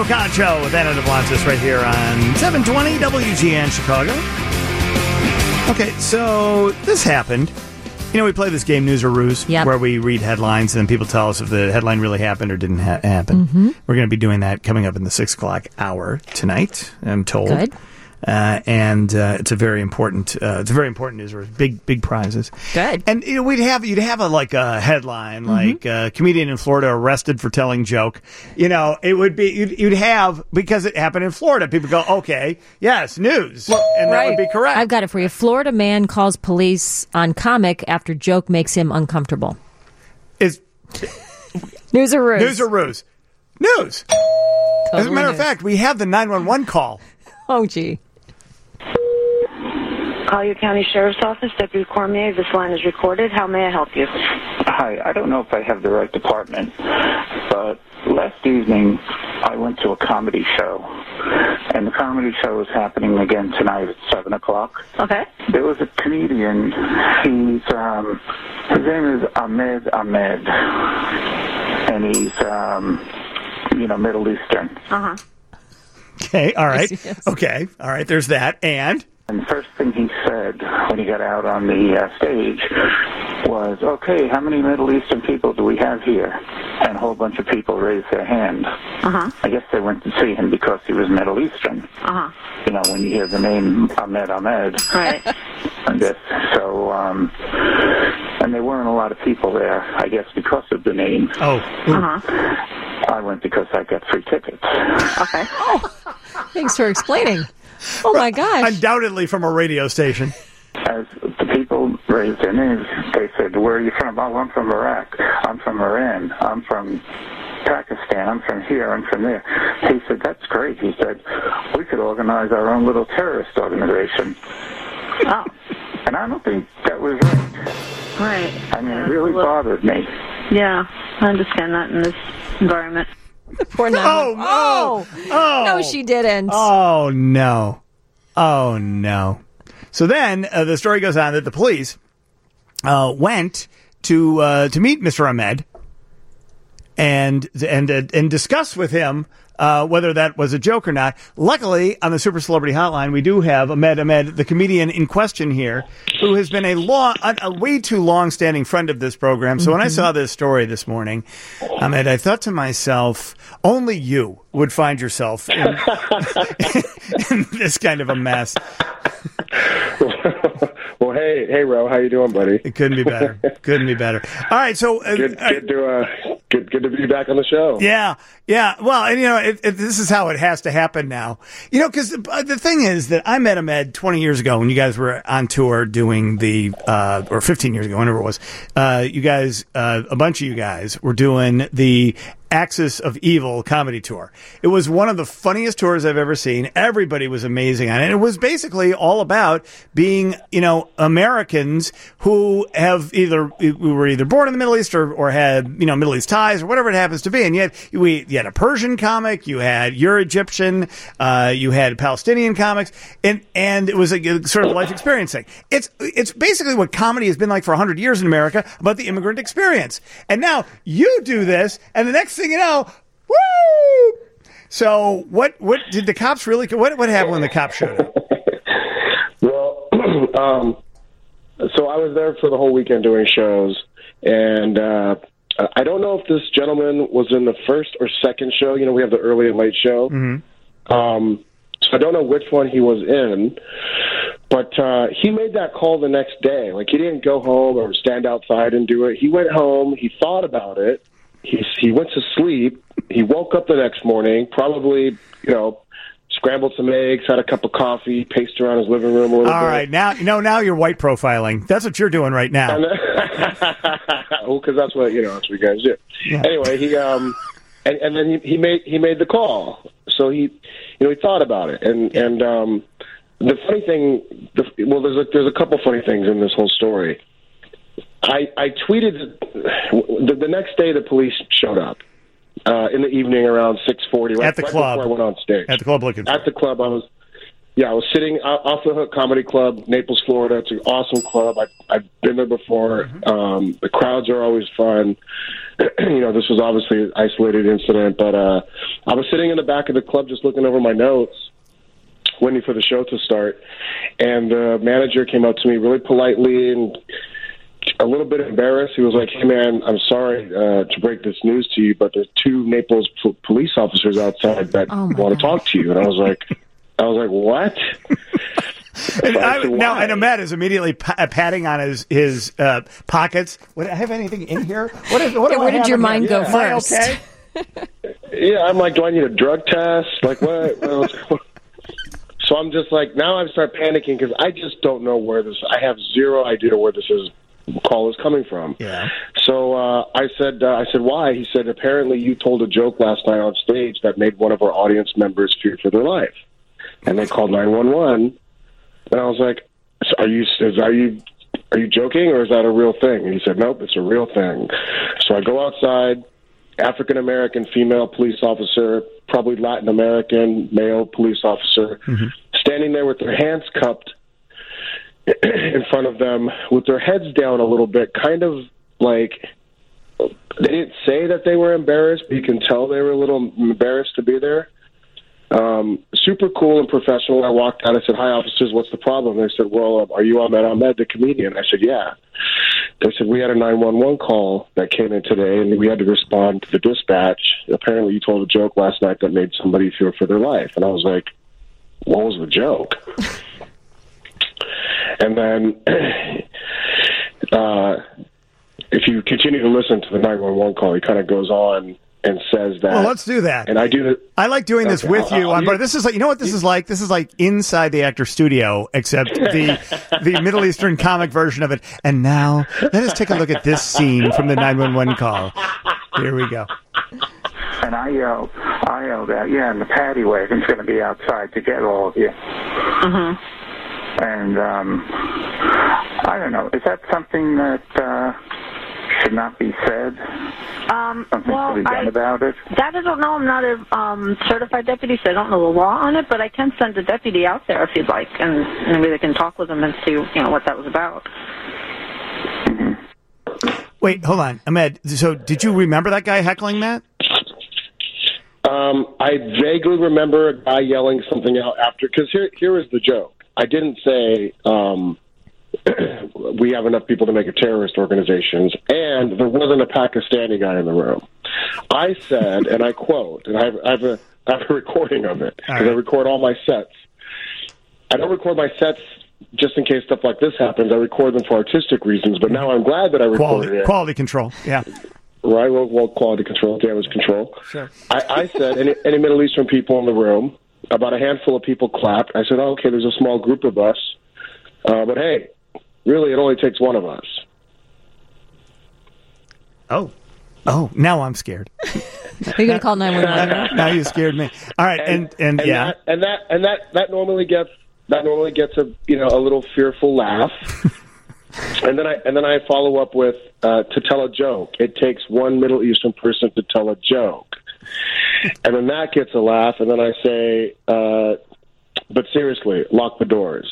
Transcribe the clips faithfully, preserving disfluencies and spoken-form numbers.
Joe Concho with Anna DeBlantis right here on seven twenty W G N Chicago. Okay, so this happened. You know, we play this game, News or Ruse, yep. where we read headlines and then people tell us if the headline really happened or didn't ha- happen. Mm-hmm. We're going to be doing that coming up in the six o'clock hour tonight, I'm told. Good. Uh, and uh, it's a very important, uh, it's a very important news. Or big, big prizes. Good. And you know, we'd have you'd have a like a headline Mm-hmm. like uh, comedian in Florida arrested for telling joke. You know, it would be you'd, you'd have because it happened in Florida. People go, okay, yes, news, well, and right. that would be correct. I've got it for you. Florida man calls police on comic after joke makes him uncomfortable. Is News or Ruse? News or Ruse? News. Totally As a matter news. of fact, we have the nine one one call. Oh, gee. Collier County Sheriff's Office, Deputy Cormier, this line is recorded. How may I help you? Hi, I don't know if I have the right department, but last evening I went to a comedy show, and the comedy show is happening again tonight at seven o'clock. Okay. There was a comedian, he's, um, his name is Ahmed Ahmed, and he's, um, you know, Middle Eastern. Uh-huh. Okay, all right. Yes, yes. Okay, all right, there's that. And? And the first thing he said when he got out on the uh, stage was, okay, how many Middle Eastern people do we have here? And a whole bunch of people raised their hand. Uh-huh. I guess they went to see him because he was Middle Eastern. Uh-huh. You know, when you hear the name Ahmed Ahmed. Right. I guess. So, um, and there weren't a lot of people there, I guess, because of the name. Oh. Uh-huh. I went because I got free tickets. Okay. Thanks for explaining. Oh, my gosh. Undoubtedly from a radio station. As the people raised their names, they said, where are you from? Oh, I'm from Iraq. I'm from Iran. I'm from Pakistan. I'm from here. I'm from there. He said, that's great. He said, we could organize our own little terrorist organization. Oh. And I don't think that was right. Right. I mean, it really bothered me. Yeah, I understand that in this environment. Poor Nana. Oh, oh, oh. No, she didn't. Oh, no. Oh, no. So then uh, the story goes on that the police uh, went to uh, to meet Mister Ahmed and and uh, and discuss with him uh, whether that was a joke or not. Luckily, on the Super Celebrity Hotline, we do have Ahmed Ahmed, the comedian in question here, who has been a long, a, a way too long-standing friend of this program. So mm-hmm. when I saw this story this morning, Ahmed, I thought to myself, only you would find yourself in, in this kind of a mess. Well, hey, hey, Ro, how you doing, buddy? It couldn't be better. Couldn't be better. All right, so uh, good, good to uh, good, good to be back on the show. Yeah, yeah. Well, and you know, it, it, this is how it has to happen now. You know, because the, the thing is that I met Ahmed twenty years ago when you guys were on tour doing the, uh, or fifteen years ago, whenever it was. Uh, you guys, uh, a bunch of you guys were doing the Axis of Evil comedy tour. It was one of the funniest tours I've ever seen. Everybody was amazing on it. And it was basically all about being, you know, Americans who have either, we were either born in the Middle East or, or had, you know, Middle East ties or whatever it happens to be. And yet we, you had a Persian comic, you had your Egyptian, uh, you had Palestinian comics, and, and it was a, a sort of life experience thing. It's, it's basically what comedy has been like for a hundred years in America about the immigrant experience. And now you do this, and the next thing you know, woo! So what? What did the cops really? What? What happened when the cops showed up? Well, um, so I was there for the whole weekend doing shows, and uh, I don't know if this gentleman was in the first or second show. You know, we have the early and late show. Mm-hmm. Um, so I don't know which one he was in, but uh, he made that call the next day. Like, he didn't go home or stand outside and do it. He went home. He thought about it. He he went to sleep. He woke up the next morning, probably, you know, scrambled some eggs, had a cup of coffee, paced around his living room a little All bit. All right, now you know now you're white profiling. That's what you're doing right now. Well, because that's what you know, that's what you guys do. Yeah. Anyway, he um, and, and then he, he made he made the call. So he, you know, he thought about it, and and um, the funny thing, the, well, there's a, there's a couple funny things in this whole story. I, I tweeted the, the next day the police showed up uh, in the evening around six forty. Right, at the right club. Before I went on stage. At the club looking for At the club, I was, yeah, I was sitting off the Hook Comedy Club, Naples, Florida. It's an awesome club. I, I've been there before. Mm-hmm. Um, the crowds are always fun. you know, this was obviously an isolated incident, but uh, I was sitting in the back of the club just looking over my notes, waiting for the show to start, and the manager came up to me really politely and a little bit embarrassed. He was like, "Hey, man, I'm sorry uh, to break this news to you, but there's two Naples p- police officers outside that Oh, want to God. talk to you." And I was like, "I was like, what?" And So I I, said, now, "Why?" and Ahmed is immediately pa- patting on his his uh, pockets. Would I have anything in here? What is? What Yeah, do I where did have your in mind here? go Am I first? okay? Yeah, I'm like, do I need a drug test? Like, what? what so I'm just like, now I start panicking because I just don't know where this. I have zero idea where this is call is coming from. Yeah. So uh, I said, uh, I said, why? He said, apparently you told a joke last night on stage that made one of our audience members fear for their life, and they called nine one one. And I was like, so are you? Is, are you? Are you joking, or is that a real thing? And he said, nope, it's a real thing. So I go outside. African American female police officer, probably Latin American male police officer, mm-hmm. standing there with their hands cupped in front of them, with their heads down a little bit, kind of like they didn't say that they were embarrassed, but you can tell they were a little embarrassed to be there. Um, super cool and professional. I walked out. I said, "Hi, officers. What's the problem?" They said, "Well, are you Ahmed Ahmed, the comedian?" I said, "Yeah." They said, "We had a nine one one call that came in today, and we had to respond to the dispatch. Apparently, you told a joke last night that made somebody fear for their life." And I was like, "What was the joke?" And then, uh, if you continue to listen to the nine one one call, he kind of goes on and says that. Well, let's do that. And I do that. I like doing this Okay, with I'll- you, I'll- on, but this is like, you know what this is like? This is like inside the actor studio, except the the Middle Eastern comic version of it. And now, let us take a look at this scene from the nine one one call. Here we go. And I yelled, I yelled out, yeah, and the paddy wagon's going to be outside to get all of you. Mm-hmm. And um, I don't know, is that something that uh, should not be said? Um, Something well, to be done I, about it? that I don't know. I'm not a um, certified deputy, so I don't know the law on it, but I can send a deputy out there if you'd like, and maybe they can talk with them and see, you know, what that was about. Wait, hold on. Ahmed, so did you remember that guy heckling that? Um, I vaguely remember a guy yelling something out after, because here, here is the joke. I didn't say um, we have enough people to make a terrorist organization, and there wasn't a Pakistani guy in the room. I said, and I quote, and I have, I have, a, I have a recording of it, because right. I record all my sets. I don't record my sets just in case stuff like this happens. I record them for artistic reasons, but now I'm glad that I recorded Quality, it. quality control, yeah. Right, well, well, quality control, damage control. Sure. I, I said, any, any Middle Eastern people in the room, about a handful of people clapped. I said, oh, okay, there's a small group of us. Uh, but hey, really, it only takes one of us. Oh. Oh, now I'm scared. Are you going to call nine one one? Now you scared me. All right, and, and, and yeah. That, and that and that, that normally gets that normally gets a you know a little fearful laugh. And then I and then I follow up with uh, to tell a joke. It takes one Middle Eastern person to tell a joke, and then that gets a laugh. And then I say, uh, "But seriously, lock the doors."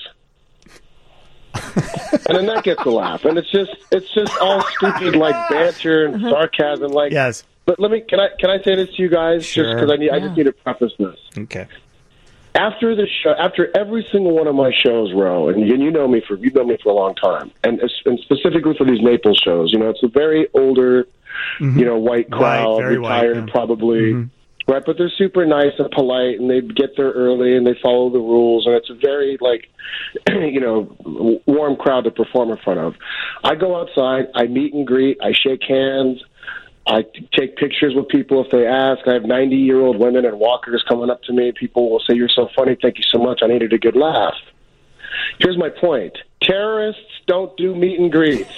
And then that gets a laugh. And it's just it's just all stupid like banter and sarcasm. Like, Yes. But let me can I can I say this to you guys Sure. just because I need I just need to preface this. Okay. After the show, after every single one of my shows, Ro, and you, and you know me for you know me for a long time, and, and specifically for these Naples shows, you know, it's a very older, Mm-hmm. you know, white crowd, White, very white, retired yeah. probably, Mm-hmm. right? But they're super nice and polite, and they get there early and they follow the rules, and it's a very like, you know, warm crowd to perform in front of. I go outside, I meet and greet, I shake hands. I take pictures with people if they ask. I have ninety-year-old women and walkers coming up to me. People will say, "You're so funny. Thank you so much. I needed a good laugh." Here's my point. Terrorists don't do meet and greets.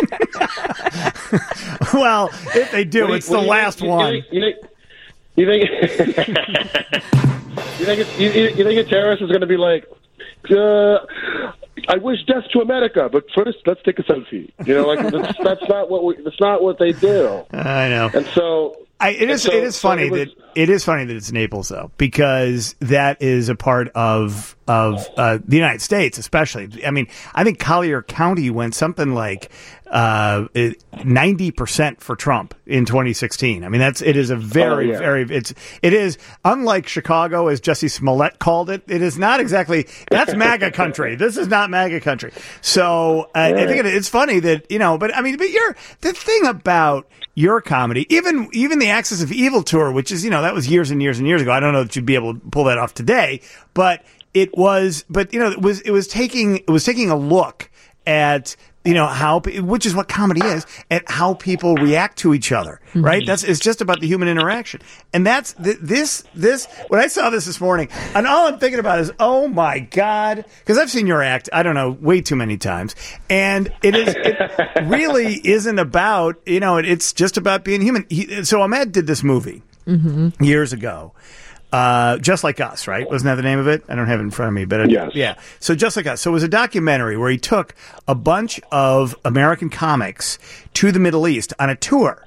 Well, if they do, it's the What do you last think- one. You think, you think, you think, you think, it's, you, you think a terrorist is going to be like, uh, I wish death to America, but first let's take a selfie. You know, like that's, that's not what we, that's not what they do. I know. And so I, it is. so- it is so funny it was- that it is funny that it's Naples, though, because that is a part of of uh, the United States, especially. I mean, I think Collier County went something like uh, ninety percent for Trump in twenty sixteen. I mean, that's it is a very, oh, yeah. very it's it is unlike Chicago, as Jesse Smollett called it. It is not exactly that's MAGA country. This is not MAGA country. So uh, right. I think it, it's funny that you know, but I mean, but you're the thing about your comedy, even even the Axis of Evil tour, which is you know that was years and years and years ago. I don't know that you'd be able to pull that off today, but it was. But you know, it was it was taking it was taking a look at. You know, how, which is what comedy is, at how people react to each other, right? Mm-hmm. That's, it's just about the human interaction. And that's, this, this, when I saw this this morning, and all I'm thinking about is, oh my God, because I've seen your act, I don't know, way too many times. And it is, it really isn't about, you know, it, it's just about being human. He, so Ahmed did this movie mm-hmm. years ago. Uh, Just Like Us, right? Wasn't that the name of it? I don't have it in front of me, but it, yes. yeah. So Just Like Us. So it was a documentary where he took a bunch of American comics to the Middle East on a tour.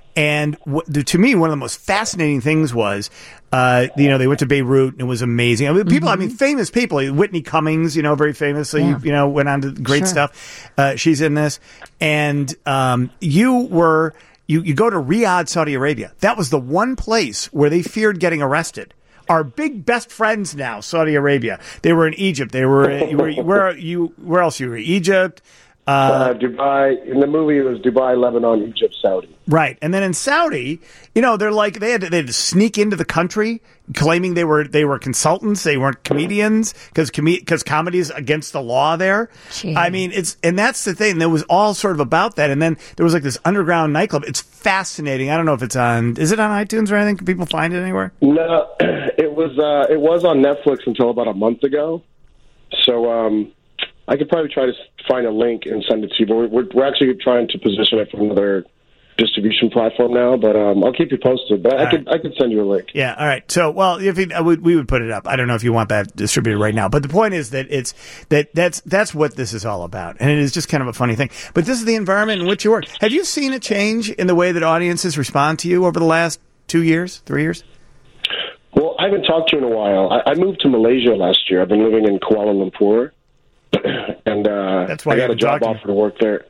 And w- to me, one of the most fascinating things was, uh, you know, they went to Beirut and it was amazing. I mean, people, mm-hmm. I mean, famous people. Whitney Cummings, you know, very famous. So yeah. you, you know, went on to great sure. stuff. Uh, she's in this. And um, you were, you, you go to Riyadh, Saudi Arabia. That was the one place where they feared getting arrested. Our big best friends now, Saudi Arabia. They were in Egypt. They were, you were where you where else you were? Egypt, uh, uh, Dubai. In the movie, it was Dubai, Lebanon, Egypt, Saudi. Right, and then in Saudi, you know, they're like they had to, they had to sneak into the country, claiming they were they were consultants, they weren't comedians, because because com- comedy is against the law there. Gee. I mean, it's and that's the thing. There was all sort of about that, and then there was like this underground nightclub. It's fascinating. I don't know if it's on. Is it on iTunes or anything? Can people find it anywhere? No, it was uh, it was on Netflix until about a month ago. So um, I could probably try to find a link and send it to you. But we're we're actually trying to position it for another distribution platform now, but um, I'll keep you posted. But all I right. could I could send you a link. Yeah, all right. So, well, if it, I would, we would put it up. I don't know if you want that distributed right now, but the point is that it's that that's that's what this is all about, and it is just kind of a funny thing. But this is the environment in which you work. Have you seen a change in the way that audiences respond to you over the last two years, three years? Well, I haven't talked to you in a while. I, I moved to Malaysia last year. I've been living in Kuala Lumpur, and uh, that's why I got a job talking. offer to work there.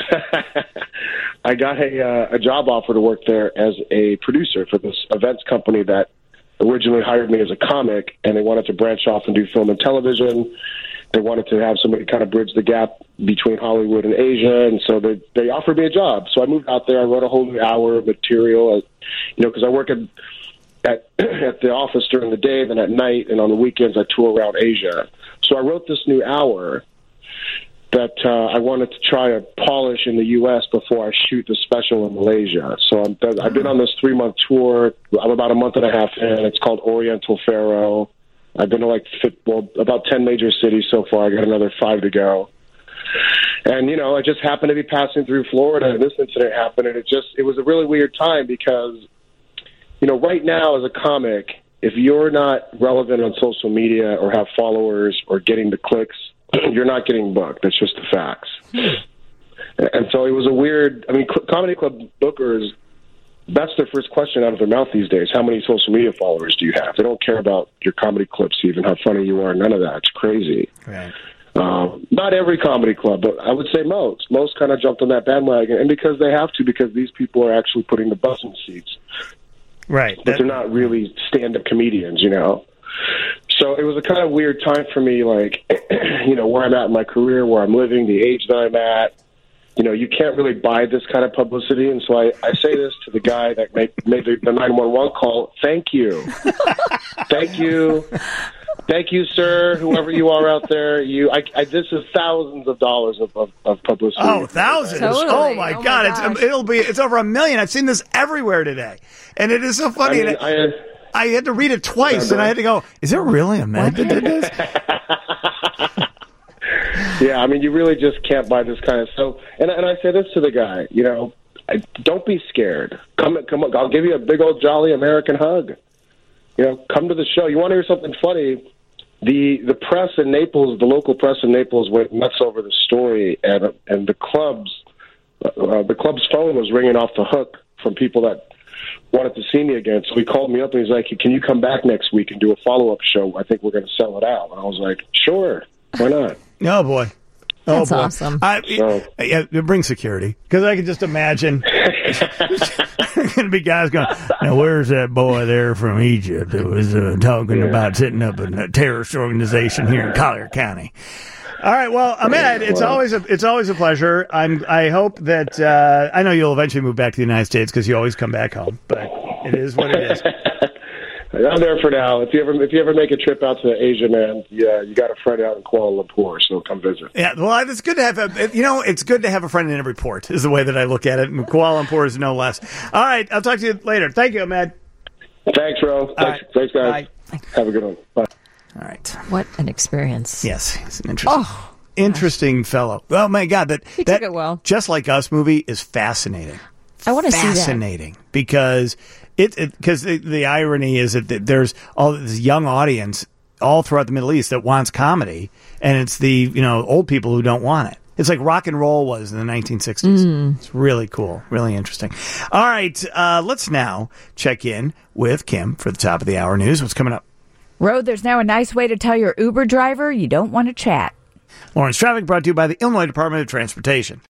I got a uh, a job offer to work there as a producer for this events company that originally hired me as a comic, and they wanted to branch off and do film and television. They wanted to have somebody kind of bridge the gap between Hollywood and Asia, and so they they offered me a job. So I moved out there. I wrote a whole new hour of material, you know, because I work at at at the office during the day, then at night, and on the weekends I tour around Asia. So I wrote this new hour that uh, I wanted to try to polish in the U S before I shoot the special in Malaysia. So I'm, I've been on this three-month tour. I'm about a month and a half in. It's called Oriental Pharaoh. I've been to like well, about ten major cities so far. I got another five to go. And, you know, I just happened to be passing through Florida, and this incident happened, and it just it was a really weird time because, you know, right now as a comic, if you're not relevant on social media or have followers or getting the clicks, you're not getting booked. That's just the facts. And so it was a weird, I mean, comedy club bookers, that's their first question out of their mouth these days. How many social media followers do you have? They don't care about your comedy clips, even how funny you are. None of that. It's crazy. Right. Um, not every comedy club, but I would say most. Most kind of jumped on that bandwagon, and because they have to, because these people are actually putting the bus in seats. Right. But that, they're not really stand-up comedians, you know? So it was a kind of weird time for me, like, you know, where I'm at in my career, where I'm living, the age that I'm at. You know, you can't really buy this kind of publicity. And so I, I say this to the guy that made, made the, the nine one one call. Thank you. Thank you. Thank you, sir, whoever you are out there. You, I, I, this is thousands of dollars of, of, of publicity. Oh, thousands! Totally. Oh my oh God! My it's, it'll be. It's over a million. I've seen this everywhere today, and it is so funny. I mean, I, I, I had to read it twice, and I had to go, "Is it really a man that did this?" Yeah, I mean, you really just can't buy this kind of stuff. And and I say this to the guy, you know, I, don't be scared. Come, come on, I'll give you a big old jolly American hug. You know, come to the show. You want to hear something funny? The the press in Naples, the local press in Naples, went nuts over the story, and and the clubs, uh, the club's phone was ringing off the hook from people that wanted to see me again. So he called me up and he's like, "Can you come back next week and do a follow up show? I think we're going to sell it out." And I was like, "Sure, why not?" Oh boy. Oh, That's boy. awesome. I, So- yeah, bring security, because I can just imagine there's going to be guys going, now where's that boy there from Egypt that was uh, talking Yeah. about setting up a terrorist organization here in Collier County? All right, well, Ahmed, it's Wow. always a it's always a pleasure. I'm I hope that uh, I know you'll eventually move back to the United States because you always come back home, but it is what it is. I'm there for now. If you ever if you ever make a trip out to Asia, man, yeah, you got a friend out in Kuala Lumpur, so come visit. Yeah, well, it's good to have a, you know, it's good to have a friend in every port is the way that I look at it. And Kuala Lumpur is no less. All right, I'll talk to you later. Thank you, Ahmed. Thanks, Ro. Thanks, right. thanks guys. Bye. Have a good one. Bye. All right. What an experience. Yes, he's an interesting, Oh, interesting fellow. Oh my God, that He that took it well. Just Like Us movie is fascinating. I want to see that. Fascinating because it because the, the irony is that th- there's all this young audience all throughout the Middle East that wants comedy, and it's the you know old people who don't want it. It's like rock and roll was in the nineteen sixties. Mm. It's really cool, really interesting. All right, uh, let's now check in with Kim for the top of the hour news. What's coming up? Road, there's now a nice way to tell your Uber driver you don't want to chat. Lawrence Traffic brought to you by the Illinois Department of Transportation.